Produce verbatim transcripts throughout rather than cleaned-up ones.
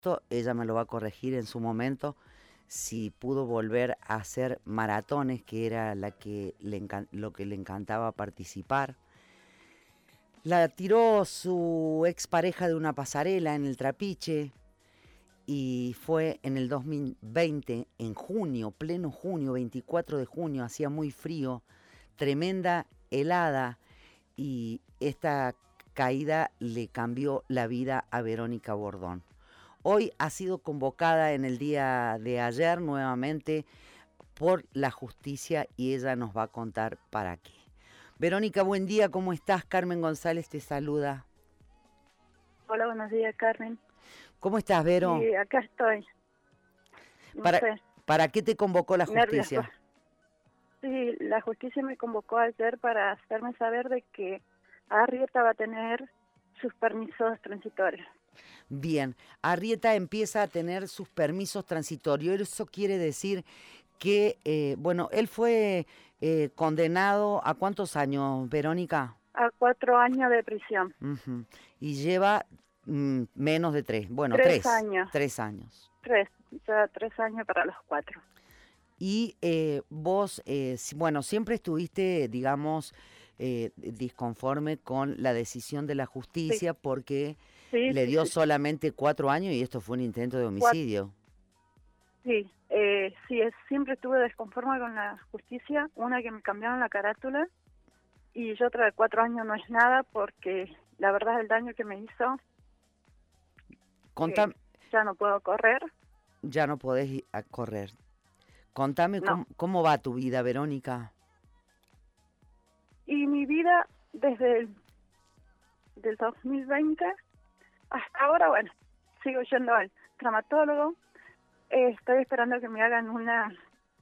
esto, ella me lo va a corregir en su momento, si pudo volver a hacer maratones, que era la que le encan- lo que le encantaba participar. La tiró su expareja de una pasarela en el Trapiche y fue en el dos mil veinte, en junio, pleno junio, veinticuatro de junio, hacía muy frío, tremenda helada, y esta caída le cambió la vida a Verónica Bordón. Hoy ha sido convocada en el día de ayer nuevamente por la justicia y ella nos va a contar para qué. Verónica, buen día, ¿cómo estás? Carmen González te saluda. Hola, buenos días, Carmen. ¿Cómo estás, Vero? Sí, acá estoy. No ¿Para, sé, ¿Para qué te convocó la nervios. justicia? Sí, la justicia me convocó ayer para hacerme saber de que Arrieta va a tener sus permisos transitorios. Bien, Arrieta empieza a tener sus permisos transitorios. Eso quiere decir que, eh, bueno, él fue eh, condenado a ¿cuántos años, Verónica? A cuatro años de prisión. Uh-huh. Y lleva mm, menos de tres, bueno, Tres tres, años. tres años. Tres, ya tres años para los cuatro. Y eh, vos, eh, si- bueno, siempre estuviste, digamos, eh, disconforme con la decisión de la Sí, justicia porque sí, le sí, dio sí. solamente cuatro años y esto fue un intento de Cuat- homicidio. sí, eh, sí, es, siempre estuve desconforme con la justicia. Una que me cambiaron la carátula y yo otra de cuatro años no es nada porque la verdad el daño que me hizo, Contá- eh, ya no puedo correr. ya no podés ir a correr. Contame No. cómo, cómo va tu vida, Verónica. Y mi vida desde el del dos mil veinte hasta ahora, bueno, sigo yendo al traumatólogo. Eh, estoy esperando que me hagan una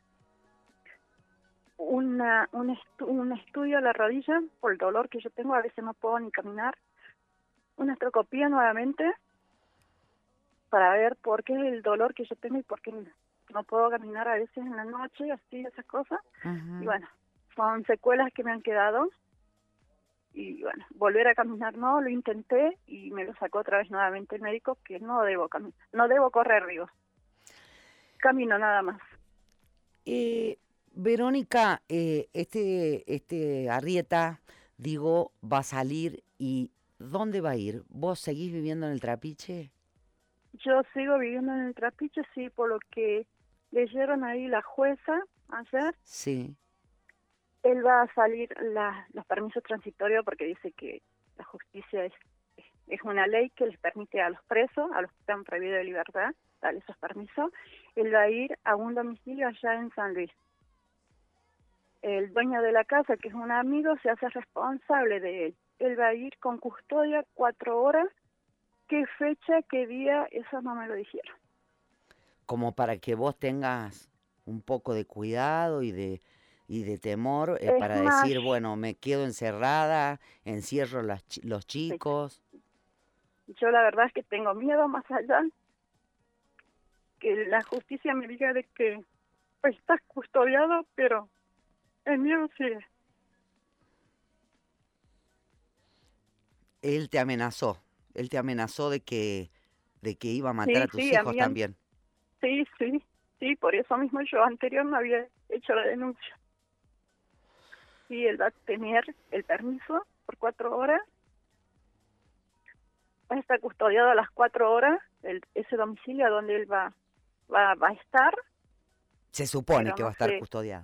una un, estu un estudio a la rodilla por el dolor que yo tengo. A veces no puedo ni caminar. Una estrocopía nuevamente para ver por qué el dolor que yo tengo y por qué no puedo caminar a veces en la noche, así, esas cosas. Uh-huh. Y bueno, son secuelas que me han quedado. Y bueno, volver a caminar no, lo intenté y me lo sacó otra vez nuevamente el médico que no debo caminar, no debo correr, digo. Camino nada más. Eh, Verónica, eh, este, este Arrieta, digo, va a salir y ¿dónde va a ir? ¿Vos seguís viviendo en el Trapiche? Yo sigo viviendo en el Trapiche, sí, por lo que leyeron ahí la jueza ayer. Sí. Él va a salir la, los permisos transitorios porque dice que la justicia es, es una ley que les permite a los presos, a los que están prohibidos de libertad, darle esos permisos. Él va a ir a un domicilio allá en San Luis. El dueño de la casa, que es un amigo, se hace responsable de él. Él va a ir con custodia cuatro horas. ¿Qué fecha, qué día? Eso no me lo dijeron. Como para que vos tengas un poco de cuidado y de, y de temor eh, Es para más, decir, bueno, me quedo encerrada, encierro las, chi- los sí, chicos. yo la verdad es que tengo miedo más allá, que la justicia me diga de que pues, estás custodiado, pero el miedo sigue. Él te amenazó, él te amenazó de que, de que iba a matar Sí, a tus sí, a hijos mí, an- también. sí, sí, sí, por eso mismo yo anterior no había hecho la denuncia. Sí, él va a tener el permiso por cuatro horas, va a estar custodiado a las cuatro horas, el, ese domicilio a donde él va, va, va a estar, Se supone pero que va a no estar sé, custodiado.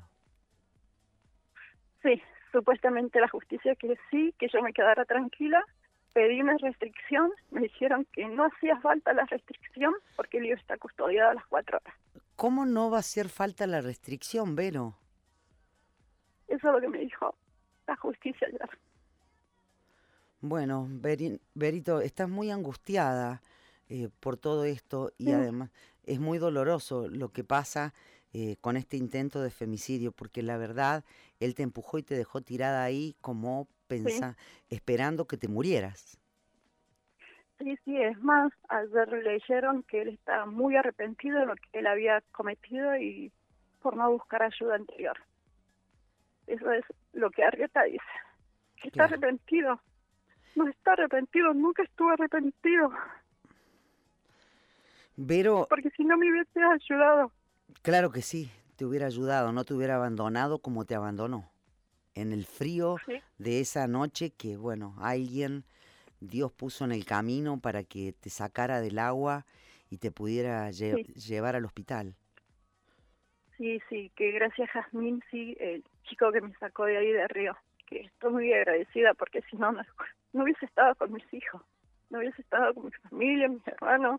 sí, supuestamente la justicia que sí, que yo me quedara tranquila. Pedí una restricción, me dijeron que no hacía falta la restricción porque el lío está custodiado a las cuatro horas. ¿Cómo no va a hacer falta la restricción, Vero? Eso es lo que me dijo la justicia ayer. Bueno, Beri- Berito, estás muy angustiada eh, por todo esto y Sí, además es muy doloroso lo que pasa eh, con este intento de femicidio, porque la verdad, él te empujó y te dejó tirada ahí como sí, pensa, esperando que te murieras. sí, sí, es más, ayer leyeron que él está muy arrepentido de lo que él había cometido y por no buscar ayuda anterior. Eso es lo que Arrieta dice, que está Claro. arrepentido. No está arrepentido, nunca estuvo arrepentido. Vero, porque si no me hubiese ayudado. claro que sí, te hubiera ayudado, no te hubiera abandonado como te abandonó. En el frío Sí, de esa noche que, bueno, alguien, Dios puso en el camino para que te sacara del agua y te pudiera lle- sí, llevar al hospital. sí, sí, que gracias a Jazmín, sí, el chico que me sacó de ahí de Río, que estoy muy agradecida porque si no, no, no hubiese estado con mis hijos, no hubiese estado con mi familia, mis hermanos.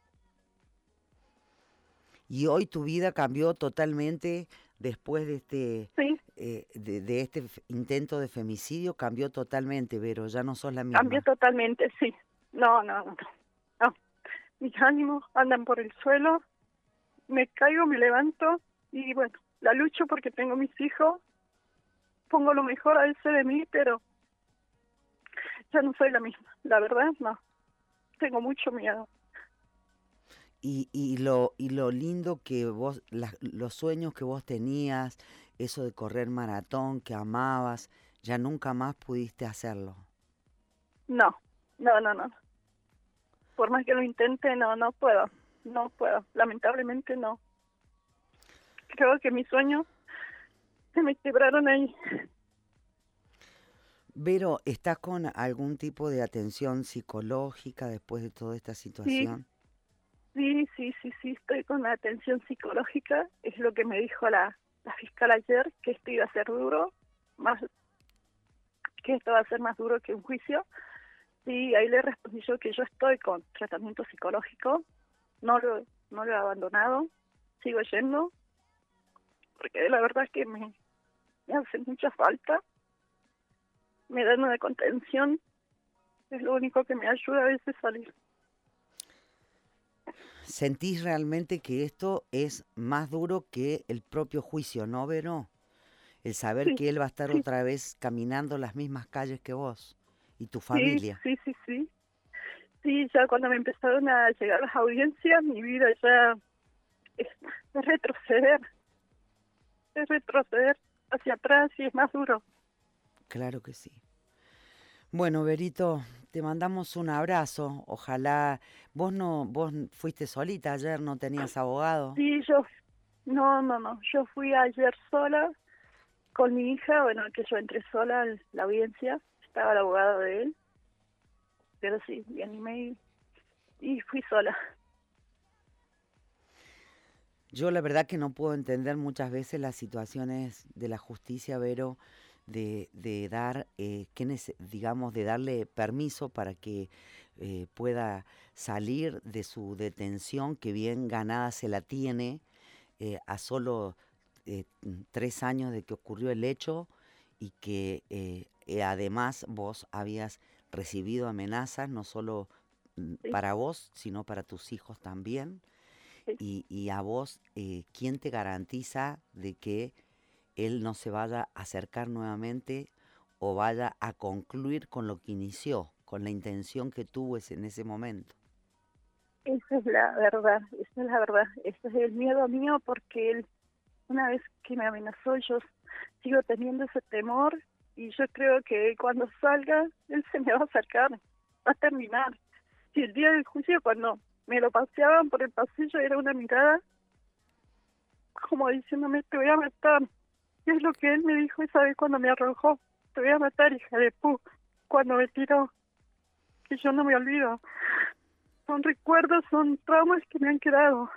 Y hoy tu vida cambió totalmente después de este, Sí, eh, de, de este f- intento de femicidio, cambió totalmente, Vero, ya no sos la cambió misma. totalmente, sí. No, no, no, no. Mis ánimos andan por el suelo, me caigo, me levanto y bueno, la lucho porque tengo mis hijos, pongo lo mejor a veces de mí, pero ya no soy la misma, la verdad, no. Tengo mucho miedo. Y, y, lo, y lo lindo que vos, las- los sueños que vos tenías, eso de correr maratón que amabas, ya nunca más pudiste hacerlo. No, no, no, no. Por más que lo intente, no, no puedo. No puedo. Lamentablemente no. Creo que mis sueños se me quebraron ahí. Vero, ¿estás con algún tipo de atención psicológica después de toda esta Sí, situación? sí, sí, sí, sí, estoy con la atención psicológica. Es lo que me dijo la, la fiscal ayer, que esto iba a ser duro, más que esto va a ser más duro que un juicio. Sí, ahí le respondí yo que yo estoy con tratamiento psicológico. No lo, no lo he abandonado. Sigo yendo, porque la verdad es que me, me hace mucha falta. Me dan una contención, es lo único que me ayuda a veces a salir. ¿Sentís realmente que esto es más duro que el propio juicio, no, Vero? El saber Sí, que él va a estar sí, otra vez caminando las mismas calles que vos y tu sí, familia. sí, sí, sí. Sí, ya cuando me empezaron a llegar las audiencias, mi vida ya es, es retroceder, es retroceder hacia atrás y es más duro. Claro que sí. Bueno, Berito, te mandamos un abrazo. Ojalá vos no, vos fuiste solita ayer, no tenías abogado. Sí, yo, no, no, no, yo fui ayer sola con mi hija, bueno, que yo entré sola en la audiencia, estaba el abogado de él, pero sí, me animé y, y fui sola. Yo la verdad que no puedo entender muchas veces las situaciones de la justicia, Vero, de, de dar, eh, que nece- digamos, de darle permiso para que eh, pueda salir de su detención, que bien ganada se la tiene, eh, a solo eh, tres años de que ocurrió el hecho y que eh, eh, además vos habías recibido amenazas, no solo mm, Sí, para vos, sino para tus hijos también. sí. Y, y a vos, eh, ¿quién te garantiza de que él no se vaya a acercar nuevamente o vaya a concluir con lo que inició, con la intención que tuvo ese- en ese momento? Esa es la verdad, esa es la verdad. Ese es el miedo mío porque él, una vez que me amenazó, yo sigo teniendo ese temor y yo creo que cuando salga, él se me va a acercar, va a terminar. Si el día del juicio, cuando me lo paseaban por el pasillo, era una mirada como diciéndome, te voy a matar. Y es lo que él me dijo esa vez cuando me arrojó, te voy a matar, hija de pu, cuando me tiró, que yo no me olvido. Son recuerdos, son traumas que me han quedado.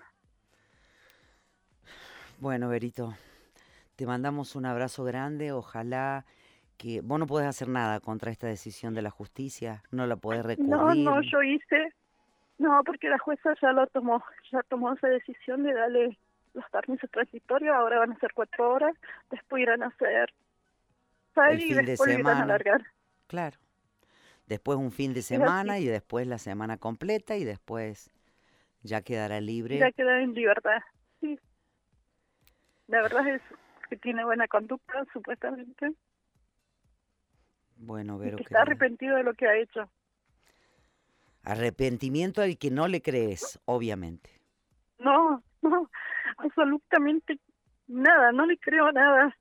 Bueno, Berito, te mandamos un abrazo grande, ojalá que vos no podés hacer nada contra esta decisión de la justicia, no la podés No, no, recurrir. yo hice, no, porque la jueza ya lo tomó, ya tomó esa decisión de darle los permisos transitorios, ahora van a ser cuatro horas, después irán a hacer El seis y fin de después lo irán a semana, alargar. claro. Después un fin de Es así, semana y después la semana completa y después ya quedará libre. irá a quedar en libertad. Sí, la verdad es que tiene buena conducta, supuestamente, Bueno, y Vero que está querida. arrepentido de lo que ha hecho. Arrepentimiento al que no le crees, obviamente. No, no, absolutamente nada, no le creo nada.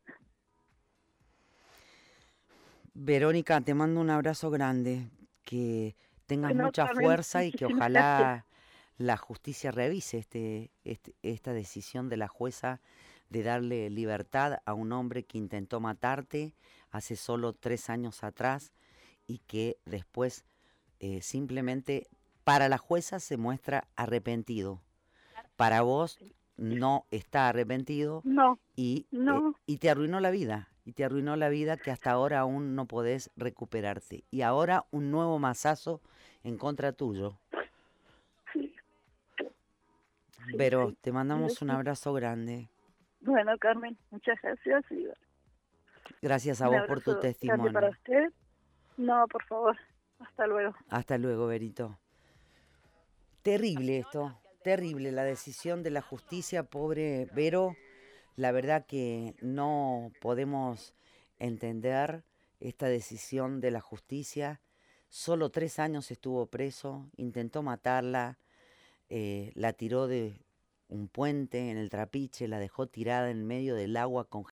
Verónica, te mando un abrazo grande, que tengas Bueno, mucha también, fuerza y que muchísimas gracias. ojalá la justicia revise este, este, esta decisión de la jueza de darle libertad a un hombre que intentó matarte hace solo tres años atrás y que después eh, simplemente para la jueza se muestra arrepentido. Para vos no está arrepentido No, y, eh, no, y te arruinó la vida. Y te arruinó la vida que hasta ahora aún no podés recuperarte. Y ahora un nuevo mazazo en contra tuyo. sí, sí, Pero sí. te mandamos un abrazo grande. Bueno, Carmen, muchas gracias. Y Gracias a un vos por tu abrazo grande para testimonio. usted. No, por favor. Hasta luego. Hasta luego, Berito. Terrible esto, terrible la decisión de la justicia, pobre Vero. La verdad que no podemos entender esta decisión de la justicia. Solo tres años estuvo preso, intentó matarla, eh, la tiró de un puente en el Trapiche, la dejó tirada en medio del agua con